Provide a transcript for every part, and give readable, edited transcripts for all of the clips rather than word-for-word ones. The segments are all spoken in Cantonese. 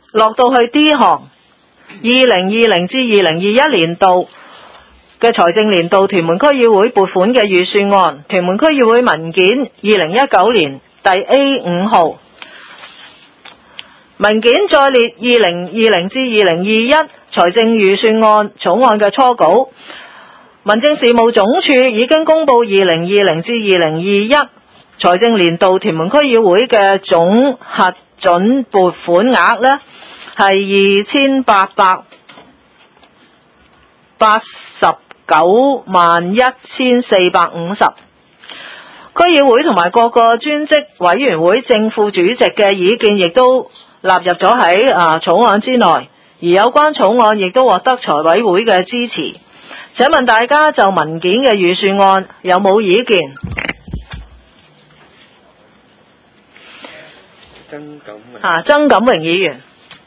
落到去 D 項，2020至2021年度嘅財政年度屯門區議會撥款嘅預算案，屯門區議會文件2019年第 A5 號，文件再列2020至2021財政預算案草案嘅初稿。民政事務總署已經公布2020至2021財政年度屯門區議會嘅總核准撥款額呢係2891,450。區議會同埋各個專職委員會正副主席嘅意見亦都納入咗喺草案之內，而有關草案亦都獲得財委會嘅支持。請問大家就文件嘅預算案有冇意見？曾錦榮議員。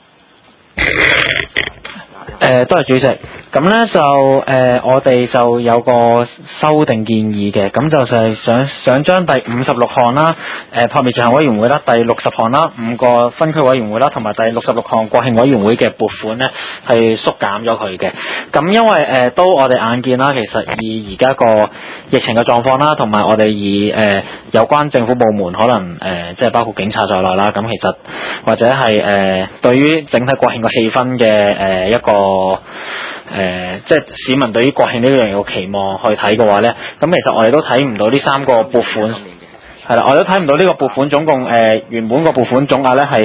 多謝主席。咁呢就我哋就有個修訂建議嘅，咁就係想將第56項啦，撲滅罪行委員會啦，第60項啦，5個分區委員會啦，同埋第66項國慶委員會嘅撥款呢，係縮減咗佢嘅。咁因為都我哋眼見啦，其實以而家個疫情嘅狀況啦，同埋我哋以有關政府部門可能即係包括警察在內啦，咁其實或者係對於整體國慶個氣氛嘅一個即係市民對於國慶呢樣有期望去睇嘅話呢，咁其實我哋都睇唔到呢三個撥款，係啦，我哋都睇唔到呢個撥款總共原本個撥款總額呢係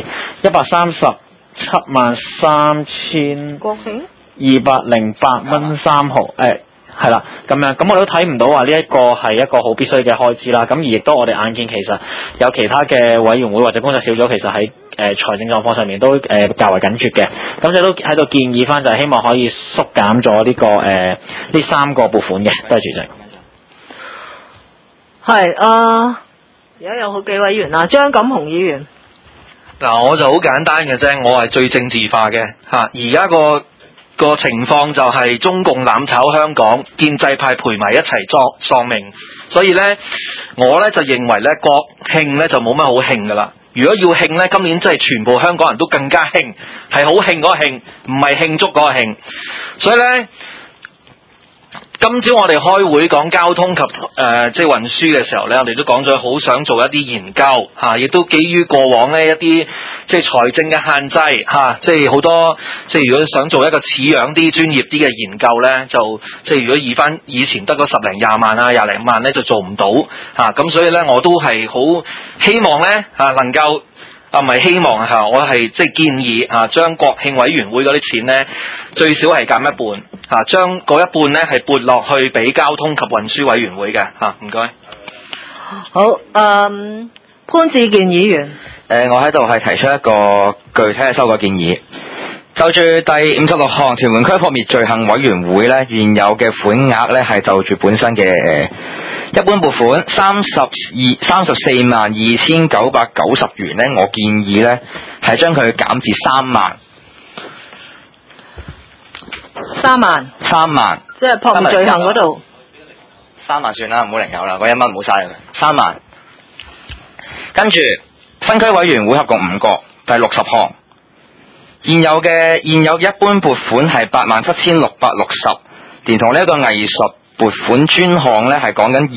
1373208蚊3毫係啦，咁樣咁我都睇唔到話呢一個係一個好必須嘅開支啦。咁而亦都我哋眼見其實有其他嘅委員會或者工作小組其實喺財政狀況上面都較為緊絀嘅。咁就都喺度建議翻，就係希望可以縮減咗呢個呢三個撥款嘅。多謝主席。 係而家有好幾位議員啊，張錦雄議員。 嗱，我就好簡單嘅啫，我係最政治化嘅嚇。而家個情況就係中共攬炒香港，建制派陪埋一齊喪命，所以呢，我呢就認為呢國慶呢就冇乜好慶噶啦。如果要慶呢，今年真係全部香港人都更加慶，係好慶嗰個慶，唔係慶祝嗰個慶。所以呢，今朝我哋開會講交通及即係運輸嘅時候呢，我哋都講咗好想做一啲研究嚇，亦都基於過往呢一啲即係財政嘅限制嚇，即係好多即係如果想做一個似樣啲專業啲嘅研究呢，就即係如果以前得個10零20萬啊20零萬呢，就做唔到嚇，咁所以呢，我都係好希望呢能夠。唔係希望嚇，我係即係建議嚇，將國慶委員會嗰啲錢呢，最少係減一半嚇，將嗰一半呢係撥落去俾交通及運輸委員會嘅嚇，唔該。 好，潘志健議員。 我喺度係提出一個具體嘅修改建議，就住第56項屯門區撲滅罪行委員會呢，現有嘅款額呢係就住本身嘅一般撥款342990元呢，我建議呢係將佢減至3萬。 3萬。3萬。即係撲滅罪行嗰度。 3萬算啦，唔好零有啦，嗰1蚊唔好嘥佢。3萬。跟住分區委員會合共5個，第60項。現有一般撥款係87660，連同呢一個藝術撥款專項呢係講緊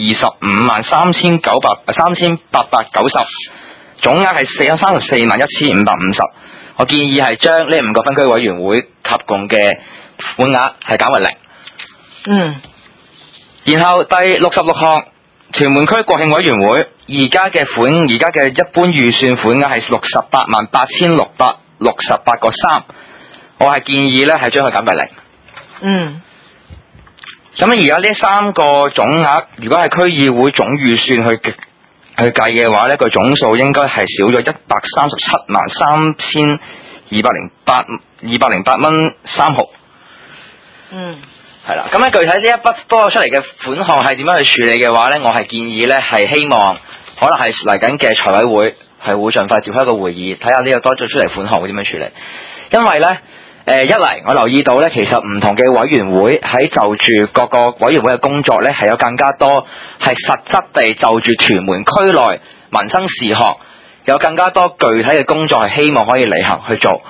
253890，總額係341550。我建議係將呢5個分區委員會合共嘅款額係減為0。然後第66項屯門區國慶委員會而家嘅一般預算款額係688,668.3，我係建議呢係將佢減為0。咁而家呢三個總額，如果係區議會總預算去計嘅話呢，個總數應該係少咗1,373,208蚊3毫。係啦，咁咧具體呢一筆多出嚟嘅款項係點樣去處理嘅話呢，我係建議呢係希望可能係嚟緊嘅財委會係會盡快召開一個會議，睇下呢個多咗出嚟款項會點樣處理。因為呢一嚟我留意到呢，其實唔同嘅委員會喺就住各個委員會嘅工作呢，係有更加多係實質地就住屯門區內民生事項有更加多具體嘅工作係希望可以履行去做。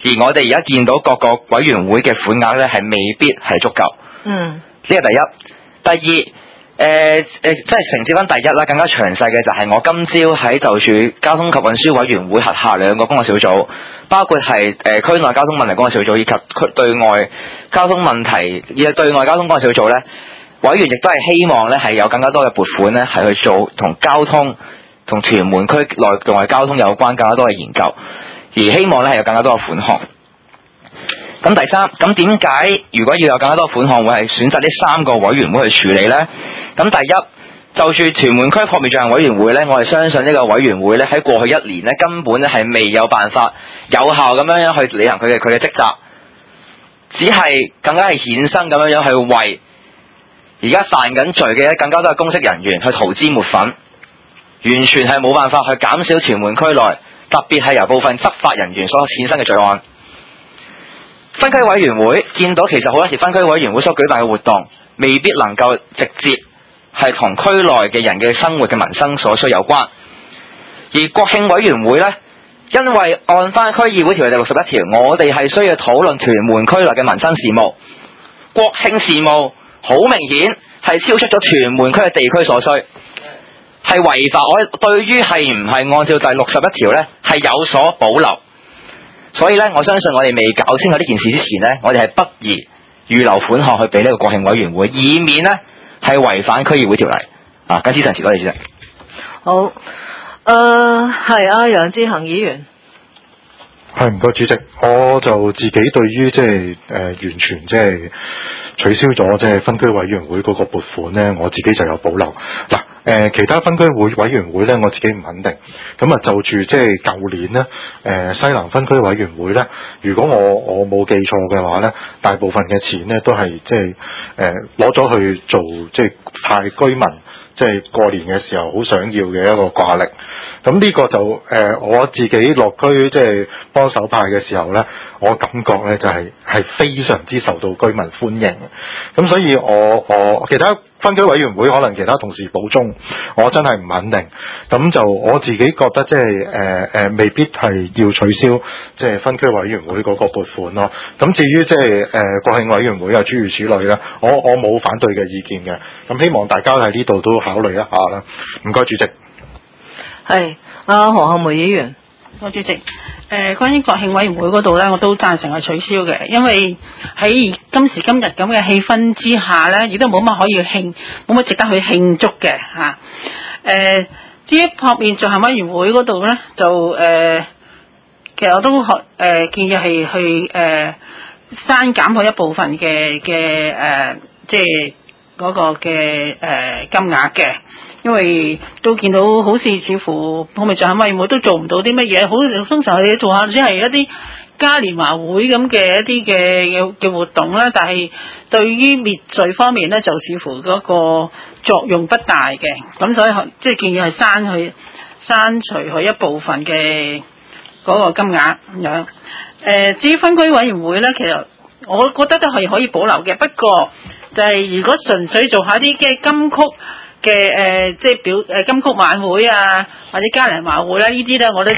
而我哋而家見到各個委員會嘅款額咧係未必係足夠。呢個第一。第二，即係承接翻第一啦，更加詳細嘅就係我今朝喺就住交通及運輸委員會轄下兩個工作小組，包括係區內交通問題工作小組以及對外交通問題對外交通工作小組咧，委員亦都係希望咧係有更加多嘅撥款咧係去做同交通同屯門區內外交通有關更加多嘅研究，而希望咧係有更加多嘅款項。咁第三，咁點解如果要有更加多款項，會係選擇呢三個委員會去處理呢？咁第一，就住屯門區撲滅罪行委員會呢，我係相信呢個委員會呢，喺過去一年呢，根本呢係未有辦法有效咁樣去履行佢嘅職責，只係更加係衍生咁樣去為而家犯緊罪嘅更加多嘅公職人員去塗脂抹粉，完全係冇辦法去減少屯門區內，特別係由部分執法人員所衍生嘅罪案。分區委員會見到其實好多時分區委員會所舉辦嘅活動未必能夠直接係同區內嘅人嘅生活嘅民生所需有關，而國慶委員會呢，因為按翻區議會條例第61條，我哋係需要討論屯門區內嘅民生事務，國慶事務好明顯係超出咗屯門區嘅地區所需，係違法。我對於係唔係按照第61條呢，係有所保留。所以咧，我相信我哋未搞清楚呢件事之前咧，我哋係不宜預留款項去俾呢個國慶委員會，以免咧係違反區議會條例。謹此陳辭，多謝主席。 好，係楊志恒議員。 係，唔該主席，我就自己對於即係完全即係取消咗即係分區委員會嗰個撥款咧，我自己就有保留。嗱，其他分區委員會咧，我自己唔肯定。咁啊，就住即係舊年咧，西南分區委員會咧，如果我冇記錯嘅話咧，大部分嘅錢咧都係即係攞咗去做即係派居民。即係過年嘅時候好想要嘅一個掛曆，咁呢個就我自己落區即係幫手派嘅時候呢，我感覺呢就係非常之受到居民歡迎嘅，咁所以我其他分區委員會可能其他同事補充，我真係唔肯定，咁就我自己覺得即係未必係要取消即係分區委員會嗰個撥款咯。咁至於即係國慶委員會啊諸如此類咧，我冇反對嘅意見嘅，咁希望大家喺呢度都考慮一下啦。唔該，主席。 係何漢梅議員。 主席，關於國慶委員會嗰度咧，我都贊成係取消嘅，因為喺今時今日咁嘅氣氛之下咧，亦都冇乜可以冇乜值得去慶祝嘅嚇。至於撲滅罪行委員會嗰度咧，就其實我都建議係去刪減佢一部分嘅即係嗰個嘅金額嘅。因為都見到好似似乎撲滅罪行委員會都做唔到啲乜嘢，好通常佢做下只係一啲嘉年華會咁嘅一啲嘅活動啦，但係對於滅罪方面咧就似乎嗰個作用不大嘅，咁所以即係建議係刪除佢一部分嘅嗰個金額咁樣。至於分區委員會咧，其實我覺得都係可以保留嘅，不過就係如果純粹做下啲嘅金曲嘅即係金曲晚會啊，或者嘉年華會啦，呢啲咧我咧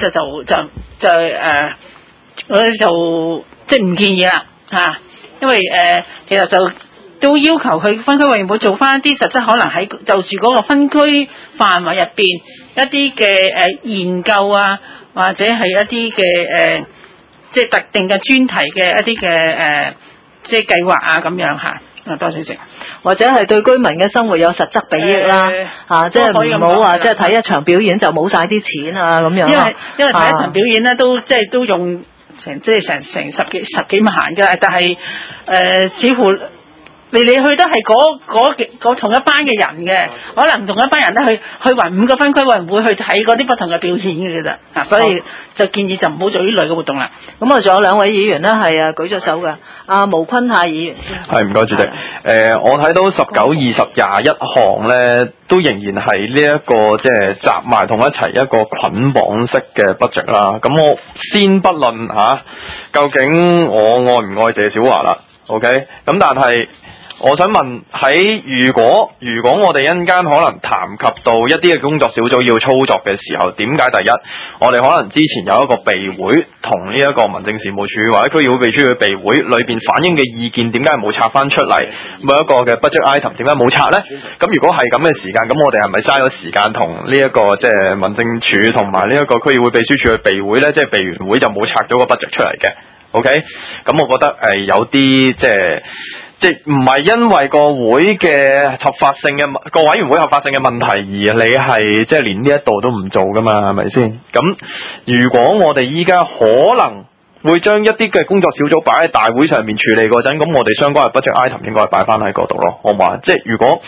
我咧就即係唔建議啦嚇，因為其實就都要求佢分區委員會做翻一啲實質可能喺就住嗰個分區範圍入邊一啲嘅研究啊，或者係一啲嘅即係特定嘅專題嘅一啲嘅即係計劃啊咁樣嚇。多謝主席， 或者係對居民嘅生活有實質裨益啦，即係唔好話即係睇一場表演就冇晒啲錢啊咁樣。 因為睇一場表演咧都即係都用成十幾萬嘅，但係似乎嚟去都係嗰同一班嘅人嘅，可能同一班人咧去圍5個分區委員會去睇嗰啲不同嘅表演嘅啫，所以就建議就唔好做呢類嘅活動啦。 咁仲有兩位議員咧係舉咗手嘅，毛坤泰議員。 係唔該主席，我睇到19、20、21項咧，都仍然係呢一個即係集埋同一齊一個捆綁式嘅 budget 啦。咁我先不論究竟我愛唔愛謝小華啦 ，OK？咁但係我想問如果我哋一陣間可能談及到一啲嘅工作小組要操作嘅時候，點解第一我哋可能之前有一個備會同呢一個民政事務處或者區議會秘書嘅備會裏邊反映嘅意見，點解冇拆翻出嚟？每一個嘅 budget item 點解冇拆呢？咁如果係咁嘅時間，咁我哋係咪嘥咗時間同呢一個即係民政處同埋呢一個區議會秘書處去備會呢？即係備完會就冇拆咗個 budget 出嚟嘅。OK， 咁我覺得有啲即係唔係因為個會嘅合法性嘅個委員會合法性嘅問題，而你係即係連呢一度都唔做噶嘛，係咪先？咁如果我哋依家可能會將一啲嘅工作小組擺喺大會上面處理嗰陣，咁我哋相關嘅 budget item 應該係擺翻喺嗰度咯，好唔好啊？即係如果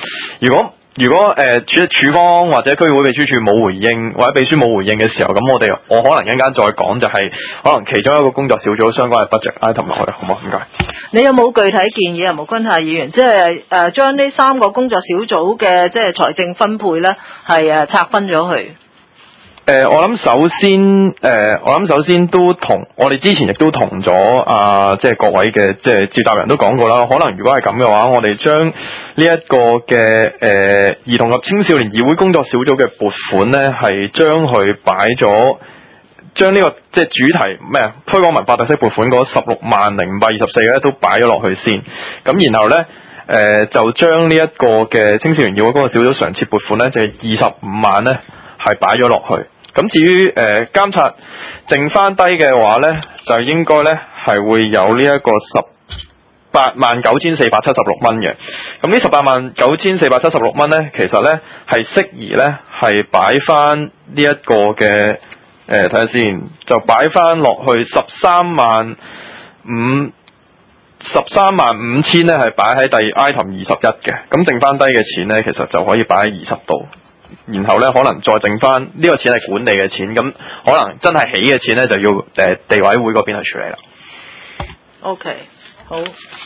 處方或者區議會秘書處冇回應，或者秘書冇回應嘅時候，咁我可能一陣間再講，就係可能其中一個工作小組相關嘅 budget item 落去，好唔好？唔該。 你有冇具體建議啊，毛君泰議員？即係將呢3個工作小組嘅即係財政分配咧，係拆分咗去。 我諗首先都同我哋之前亦都同咗即係各位嘅即係召集人都講過啦。可能如果係咁嘅話，我哋將呢一個嘅兒童及青少年議會工作小組嘅撥款咧，係將佢擺咗，將呢個即係主題推廣文化特色撥款嗰160524咧都擺咗落去先。咁然後咧就將呢一個嘅青少年議會工作小組常設撥款咧，就係25萬咧係擺咗落去。咁至於監察剩翻低嘅話咧，就應該咧係會有呢一個189476蚊嘅。咁呢189476蚊咧，其實咧係適宜咧係擺翻呢一個嘅睇下先，就擺翻落去13萬5千咧係擺喺第 item 21嘅。咁剩翻低嘅錢咧，其實就可以擺喺20度。然後咧，可能再剩翻呢個錢係管理嘅錢，咁可能真係起嘅錢咧，就要地委會嗰邊去處理啦。 OK， 好。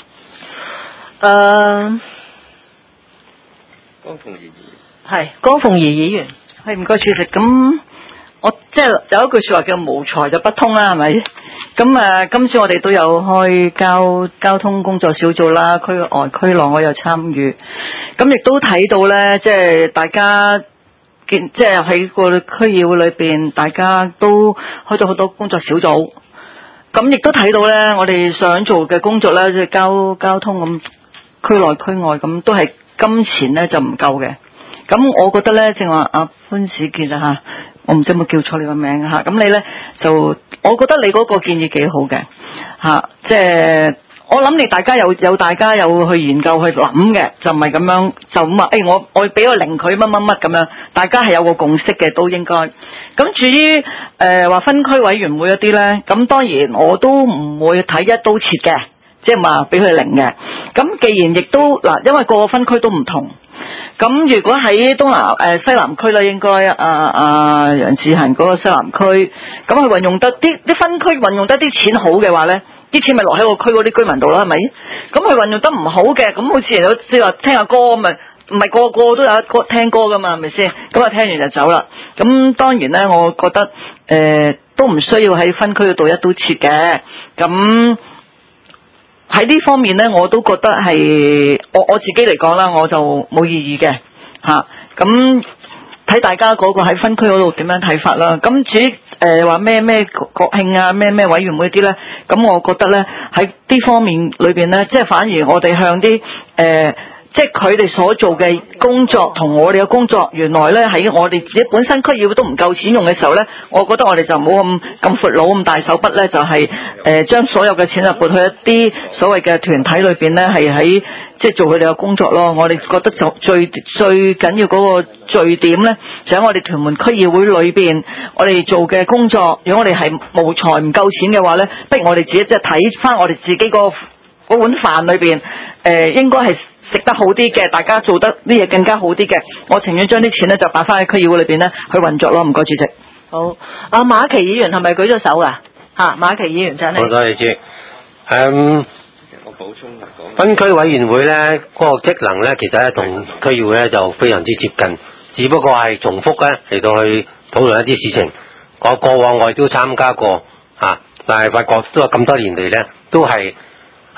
江鳳儀議員係江鳳儀議員， 係唔該主席。咁我即係有一句說話叫無財就不通啦，係咪？咁今次我哋都有開交通工作小組啦，區外區內我有參與，咁亦都睇到咧，即係大家即係喺個區議會裏邊，大家都開咗好多工作小組，咁亦都睇到咧，我哋想做嘅工作咧，即係交通咁區內區外咁，都係金錢咧就唔夠嘅。咁我覺得咧，正話阿潘子健啊吓，我唔知有冇叫錯你個名吓，咁你咧就，我覺得你嗰個建議幾好嘅吓，即係我諗你大家有去研究去諗嘅，就唔係咁樣就咁話，我俾個零佢乜乜乜咁樣，大家係有個共識嘅都應該。咁至於話分區委員會一啲咧，咁當然我都唔會睇一刀切嘅，即係話俾佢零嘅。咁既然亦都嗱，因為個個分區都唔同。咁如果喺西南區咧，應該楊志恒嗰個西南區，咁佢運用得啲分區運用得啲錢好嘅話咧，啲錢咪落喺個區嗰啲居民度啦，係咪？咁佢運用得唔好嘅，咁好似有即係話聽下歌咁咪，唔係個個都有歌聽歌噶嘛，係咪先？咁啊聽完就走啦。咁當然咧，我覺得都唔需要喺分區嗰度一刀切嘅。咁喺呢方面咧，我都覺得係我自己嚟講啦，我就冇異議嘅吓。咁睇大家嗰個喺分區嗰度點樣睇法啦。咁至於話咩國慶啊，咩委員會啲咧，咁我覺得咧喺呢方面裏邊咧，即係反而我哋向啲即係佢哋所做嘅工作同我哋嘅工作，原來咧喺我哋自己本身區議會都唔夠錢用嘅時候咧，我覺得我哋就唔好咁闊佬咁大手筆咧，就係將所有嘅錢就撥去一啲所謂嘅團體裏邊咧，係喺即係做佢哋嘅工作咯。我哋覺得就最緊要嗰個聚點咧，就喺我哋屯門區議會裏邊，我哋做嘅工作。如果我哋係無財唔夠錢嘅話咧，不如我哋自己即係睇翻我哋自己嗰碗飯裏邊，應該係食得好啲嘅，大家做得啲嘢更加好啲嘅，我情願將啲錢咧就擺翻喺區議會裏邊咧去運作咯。唔該，主席。 好，阿馬琪議員係咪舉咗手啊？嚇，馬琪議員真係。 好多謝主席。我補充講。分區委員會咧嗰個職能咧，其實咧同區議會咧就非常之接近，只不過係重複咧嚟到去討論一啲事情。過往我亦都參加過嚇，但係發覺都係咁多年嚟咧，都係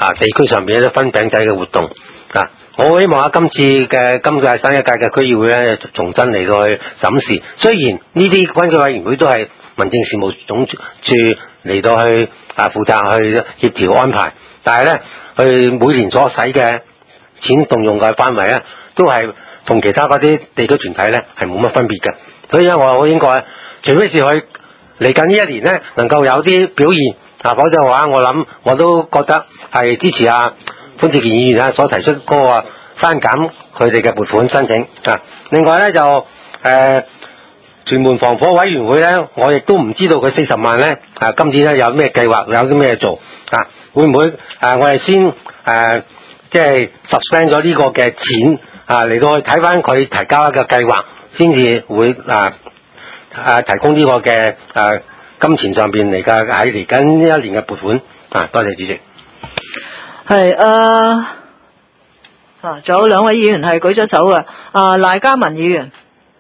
地區上邊一啲分餅仔嘅活動啊。我希望今屆新一屆嘅區議會咧，重新嚟到去審視。雖然呢啲分區委員會都係民政事務總署嚟到去負責去協調安排，但係咧佢每年所使嘅錢動用嘅範圍咧，都係同其他嗰啲地區團體咧係冇乜分別嘅。所以咧，我應該除非是佢嚟緊呢一年咧能夠有啲表現否則嘅話，我諗我都覺得係支持潘志健議員所提出嗰個刪減佢哋嘅撥款申請啊。另外咧就屯門防火委員會咧，我亦都唔知道佢40萬咧今年咧有咩計劃，有啲咩做會唔會我哋先即係 suspend 咗呢個嘅錢嚟到去睇翻佢提交一個計劃，先至會提供呢個嘅金錢上邊嚟嘅喺嚟緊呢一年嘅撥款多謝主席。 係仲有兩位議員係舉咗手嘅，賴嘉文議員。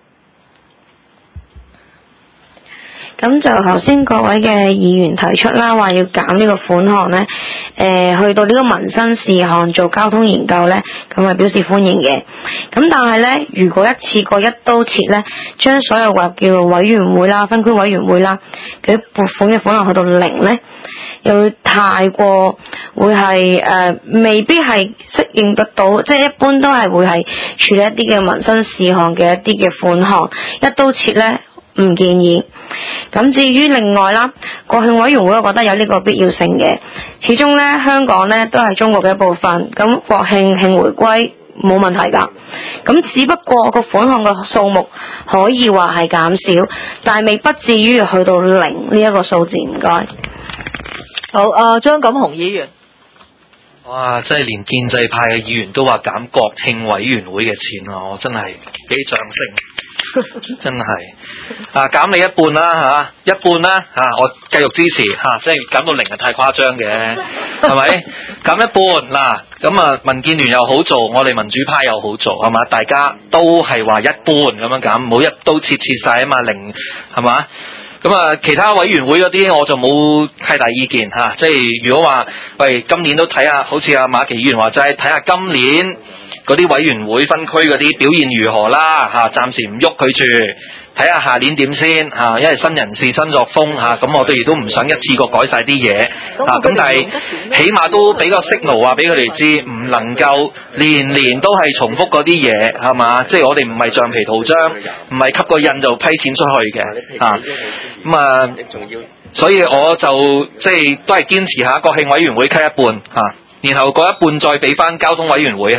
咁就頭先各位嘅議員提出啦，話要減呢個款項呢，去到呢個民生事項做交通研究呢，咁係表示歡迎嘅。咁但係呢，如果一次過一刀切呢，將所有話叫委員會啦、分區委員會啦嘅撥款嘅款項去到0呢，又會太過會係未必係適應得到，即係一般都係會係處理一啲嘅民生事項嘅一啲嘅款項，一刀切呢，唔建議。咁至於另外啦，國慶委員會我覺得有呢個必要性嘅，始終呢，香港呢都係中國嘅一部分，咁國慶慶回歸冇問題㗎。咁只不過個款項嘅數目可以話係減少，但係未不至於去到0呢一個數字。唔該。 好，張錦雄議員。 哇！真係連建制派嘅議員都話減國慶委員會嘅錢啊！我真係俾掌聲，真係減你一半啦一半啦我繼續支持即係減到0係太誇張嘅，係咪？減一半嗱，咁民建聯又好做，我哋民主派又好做，係嘛？大家都係話一半咁樣減，唔好一刀切晒啊嘛，0係嘛？咁其他委員會嗰啲我就冇太大意見即係如果話喂今年都睇下，好似阿馬琪議員話齋，睇下今年嗰啲委員會分區嗰啲表現如何啦暫時唔喐佢住，睇下下年點先因為新人事新作風咁我哋亦都唔想一次過改晒啲嘢咁但係起碼都俾個 signal 話俾佢哋知，唔能夠年年都係重複嗰啲嘢係嘛，即係我哋唔係橡皮圖章，唔係吸個印就批錢出去嘅所以我就即係都係堅持下國慶委員會 cut 一半然後嗰一半再俾翻交通委員會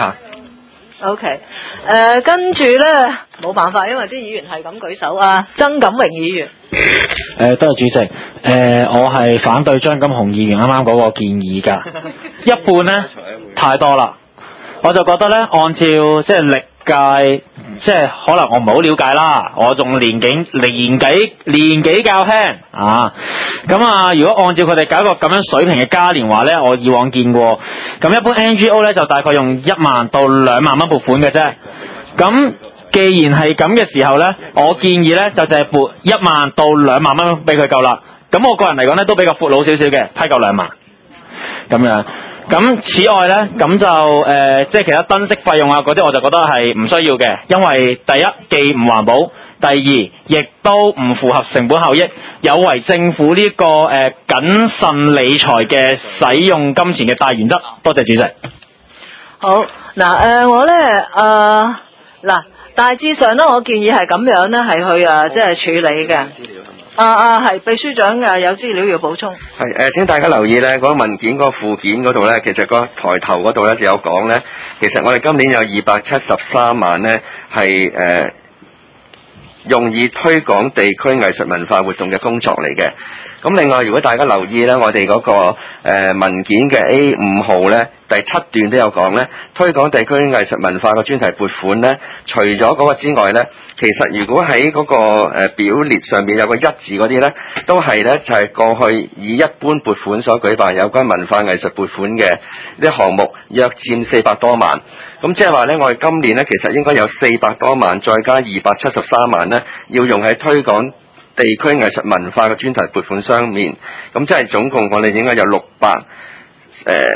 OK， 跟住呢冇辦法，因為啲議員係咁舉手曾錦榮議員。 多謝主席。我係反對張錦雄議員啱啱嗰個建議㗎，一半呢太多啦，我就覺得呢，按照即係歷屆，即係可能我唔係好了解啦，我仲年紀較輕咁如果按照佢哋搞個咁樣水平嘅嘉年華呢，我以往見過，咁一般 NGO 呢就大概用1萬到2萬蚊撥款嘅啫。咁既然係咁嘅時候呢，我建議呢就係撥1萬到2萬蚊俾佢夠啦。咁我個人嚟講呢都比較闊佬少少嘅，批夠2萬咁樣。咁此外呢，咁就即係其他燈飾費用嗰啲，我就覺得係唔需要嘅，因為第一既唔環保，第二亦都唔符合成本效益，有違政府呢個謹慎理財嘅使用金錢嘅大原則。多謝主席。 好我呢大致上呢，我建議係咁樣呢，係去即係處理嘅。係秘書長有資料要補充。 係請大家留意呢嗰個文件嗰個附件嗰度呢，其實個抬頭嗰度呢就有講呢，其實我哋今年有273萬呢係用以推廣地區藝術文化活動嘅工作嚟嘅。咁另外，如果大家留意呢，我哋嗰個文件嘅 A5 號呢，第7段都有講呢，推廣地區藝術文化嘅專題撥款呢，除咗嗰個之外呢，其實如果喺嗰個表列上面有個1字嗰啲呢，都係呢，就係過去以一般撥款所舉辦有關文化藝術撥款嘅啲項目，約佔400多萬。咁即係話呢，我哋今年呢，其實應該有400多萬，再加273萬呢，要用喺推廣地區藝術文化嘅專題撥款上面，咁即係總共我哋應該有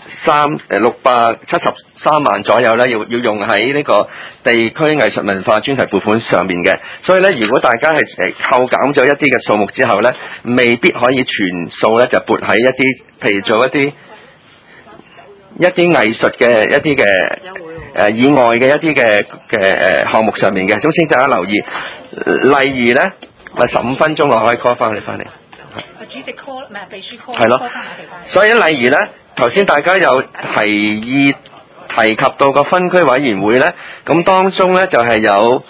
673萬左右咧，要用喺呢個地區藝術文化專題撥款上面嘅。所以咧，如果大家係扣減咗一啲嘅數目之後咧，未必可以全數咧就撥喺一啲，譬如做一啲藝術嘅一啲嘅以外嘅一啲嘅項目上面嘅。咁先大家留意，例如咧，咪15分鐘我可以 call 翻你翻嚟。 主席 call 唔係秘書 call。 係咯，所以例如咧，頭先大家有提及到個分區委員會咧，咁當中咧就係有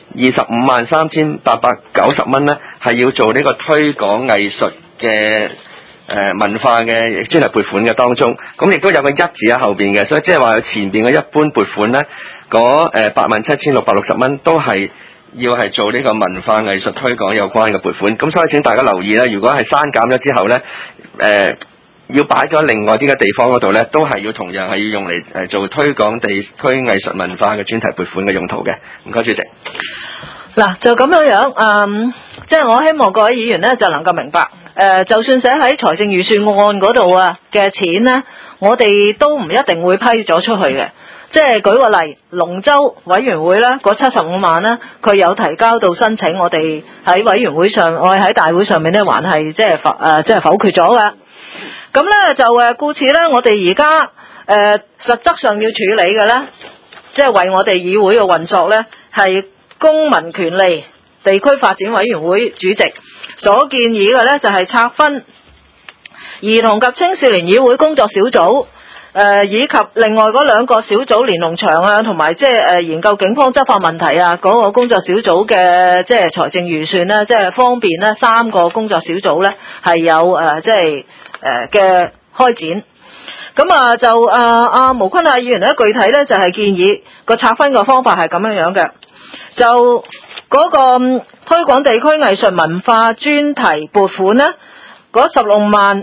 253890蚊咧，係要做呢個推廣藝術嘅文化嘅專題撥款嘅當中，咁亦都有個一字喺後邊嘅，所以即係話前邊嘅一般撥款咧，嗰87660蚊都係要係做呢個文化藝術推廣有關嘅撥款，咁所以請大家留意咧，如果係刪減咗之後咧，要擺咗另外啲嘅地方嗰度咧，都係要同樣係要用嚟做推廣地區藝術文化嘅專題撥款嘅用途嘅。唔該，主席。 嗱，就咁樣，即係我希望各位議員咧就能夠明白，就算寫喺財政預算案嗰度啊嘅錢咧，我哋都唔一定會批咗出去嘅。即係舉個例，龍舟委員會咧嗰75萬咧，佢有提交到申請，我哋喺委員會上，我哋喺大會上面咧還係即係否決咗嘅。咁咧就故此咧，我哋而家實質上要處理嘅咧，即係為我哋議會嘅運作咧，係公民權利地區發展委員會主席所建議嘅咧，就係拆分兒童及青少年議會工作小組。以及另外嗰兩個小組連儂牆啊，同埋即係研究警方執法問題啊嗰個工作小組嘅即係財政預算咧，即係方便咧3個工作小組咧係有即係嘅開展。咁就毛坤議員咧具體咧就係建議個拆分嘅方法係咁樣嘅，就嗰個推廣地區藝術文化專題撥款咧，嗰160524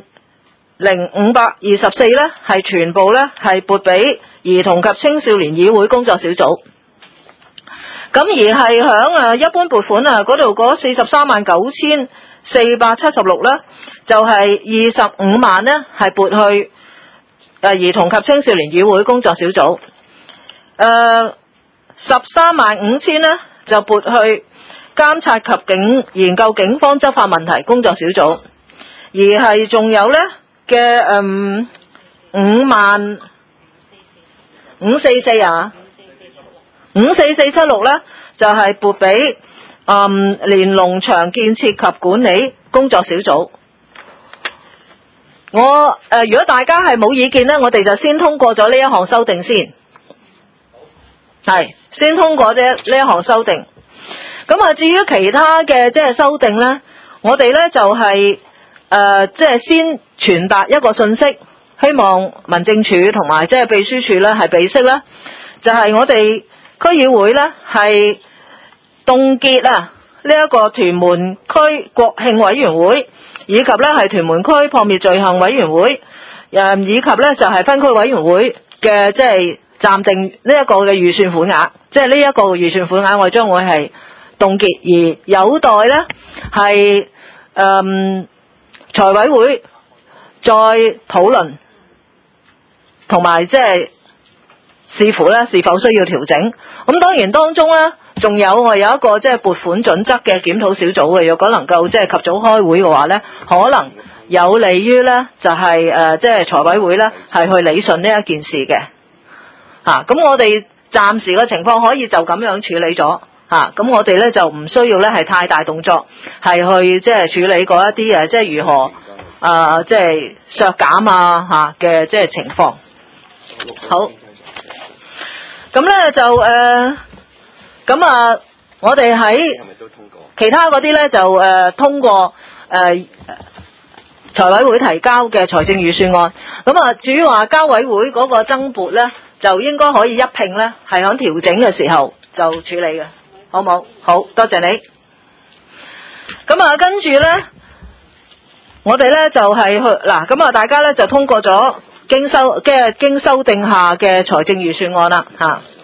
咧係全部咧係撥俾兒童及青少年議會工作小組，咁而係響一般撥款嗰度嗰439476咧，就係25萬咧係撥去兒童及青少年議會工作小組，135000咧就撥去監察及研究警方執法問題工作小組，而係仲有咧嘅54476咧就係撥俾連儂牆建設及管理工作小組。如果大家係冇意見咧，我哋就先通過咗呢一項修訂先，係先通過啫呢一項修訂。咁至於其他嘅即係修訂咧，我哋咧就係即係先傳達一個信息，希望民政處同埋即係秘書處咧係備悉咧，就係我哋區議會咧係凍結呢一個屯門區國慶委員會，以及咧係屯門區撲滅罪行委員會，以及咧就係分區委員會嘅即係暫定呢一個嘅預算款額，即係呢一個預算款額我哋將會係凍結，而有待咧係財委會再討論，同埋即係視乎咧是否需要調整。咁當然當中咧，仲有我有一個即係撥款準則嘅檢討小組嘅，若果能夠即係及早開會嘅話咧，可能有利於咧就係即係財委會咧係去理順呢一件事嘅。咁我哋暫時嘅情況可以就咁樣處理咗。咁我哋咧就唔需要咧係太大動作，係去即係處理嗰一啲即係如何即係削減嘅即係情況。好，咁咧就我哋喺其他嗰啲咧就通過財委會提交嘅財政預算案。咁至於話交委會嗰個增撥咧，就應該可以一併咧係喺調整嘅時候就處理嘅。好冇？好多謝你。咁跟住咧，我哋咧就係去嗱，咁大家咧就通過咗經修訂下嘅財政預算案啦，